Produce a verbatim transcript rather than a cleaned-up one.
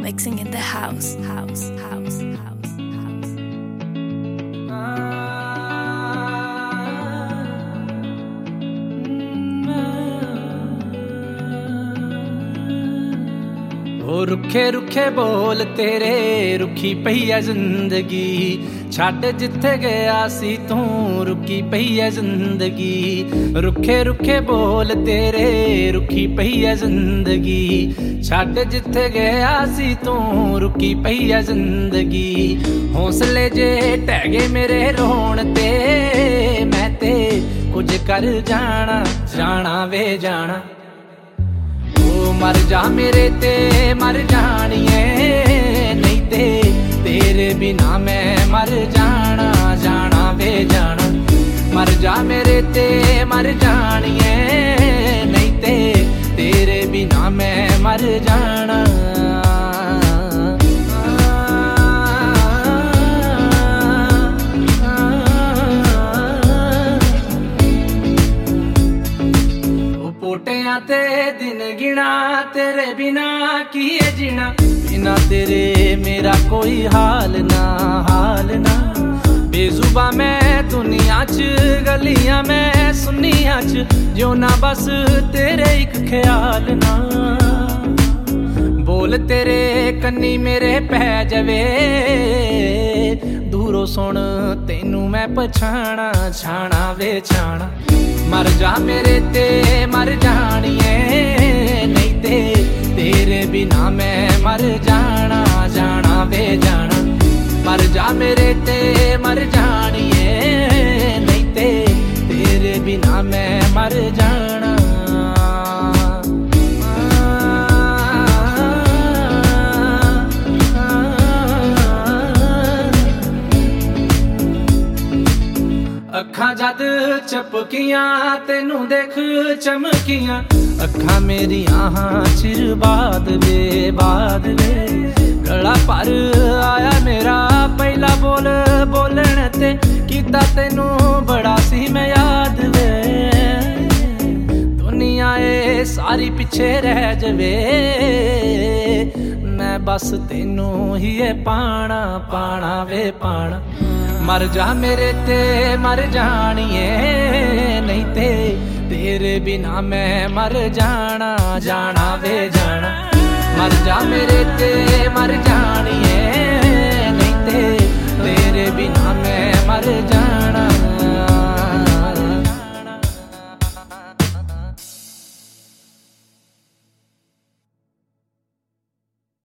mixing in the house, house, house, house, house. ओ रुखे रुखे बोल तेरे रुखी पई है जिंदगी छड्ड जिथे गया सी तू रुकी पई है जिंदगी रुखे रुखे बोल तेरे रुखी पई है जिंदगी छड्ड जिथे गया सी तू रुकी पई है जिंदगी हौसले जे ढह गए मेरे रोण ते मैं ते कुछ कर जाना जाना वे जाना मर जा मेरे ते मर जानिए नहीं ते तेरे बिना मैं मर जाना जाना वे जाना मर जा मेरे ते मर जानिए नहीं ते तेरे बिना मैं मर जाना पोटियां ते दिन गिना तेरे बिना की है जीना बिना तेरे मेरा कोई हाल ना हाल ना बेजुबा मैं दुनिया च गलियां मैं सुनिया च जो ना बस तेरे एक ख्याल ना बोल तेरे कन्नी मेरे पै जावे दूरों सुन तेनू मैं पछाणा छाणा वे छाणा मर जा मेरे ते मर जानिए नहीं ते तेरे बिना मैं मर जाना जाना वे जाना मर जा मेरे ते मर जानिए नहीं ते तेरे बिना मैं मर जाना अखां जद चपकियां तेनू देख चमकियां अखां मेरियां हां चिर बाद वे बाद वे गला पर आया मेरा पहला बोल बोलण ते कीता तेनू बड़ा सी मैं याद वे दुनिया ए सारी पिछे रह जवे मैं बस तेनू ही पाना पाना वे पाना मर जा मेरे ते मर जानिए नहीं ते तेरे बिना मैं मर जाना जाना वे जाना मर जा मेरे ते मर जानिए नहीं ते तेरे बिना मैं मर जाना